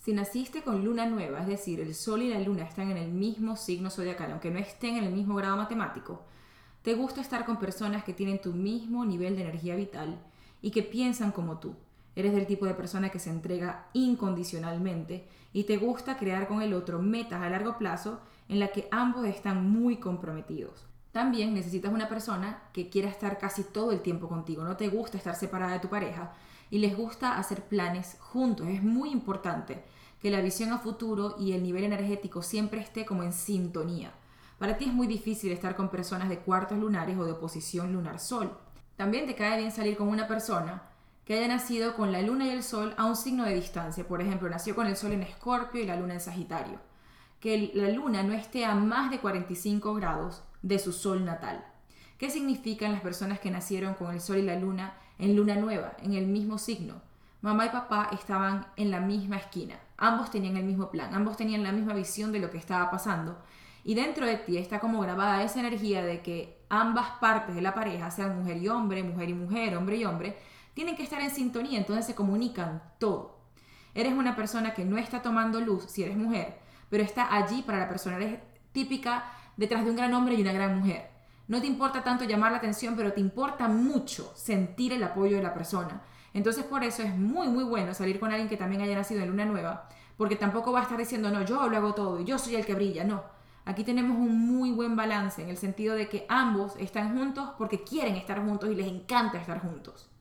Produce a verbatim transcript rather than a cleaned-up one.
Si naciste con luna nueva, es decir, el sol y la luna están en el mismo signo zodiacal, aunque no estén en el mismo grado matemático, te gusta estar con personas que tienen tu mismo nivel de energía vital y que piensan como tú. Eres del tipo de persona que se entrega incondicionalmente y te gusta crear con el otro metas a largo plazo en las que ambos están muy comprometidos. También necesitas una persona que quiera estar casi todo el tiempo contigo. No te gusta estar separada de tu pareja y les gusta hacer planes juntos. Es muy importante que la visión a futuro y el nivel energético siempre esté como en sintonía. Para ti es muy difícil estar con personas de cuartos lunares o de oposición lunar-sol. También te cae bien salir con una persona que haya nacido con la luna y el sol a un signo de distancia. Por ejemplo, nació con el sol en Escorpio y la luna en Sagitario. Que la luna no esté a más de cuarenta y cinco grados de su sol natal. ¿Qué significan las personas que nacieron con el sol y la luna en luna nueva, en el mismo signo? Mamá y papá estaban en la misma esquina. Ambos tenían el mismo plan, ambos tenían la misma visión de lo que estaba pasando. Y dentro de ti está como grabada esa energía de que ambas partes de la pareja, sean mujer y hombre, mujer y mujer, hombre y hombre, tienen que estar en sintonía, entonces se comunican todo. Eres una persona que no está tomando luz si eres mujer, pero está allí para la persona. Eres típica detrás de un gran hombre y una gran mujer. No te importa tanto llamar la atención, pero te importa mucho sentir el apoyo de la persona. Entonces por eso es muy muy bueno salir con alguien que también haya nacido en luna nueva, porque tampoco va a estar diciendo, no, yo lo hago todo y yo soy el que brilla. No, aquí tenemos un muy buen balance en el sentido de que ambos están juntos porque quieren estar juntos y les encanta estar juntos.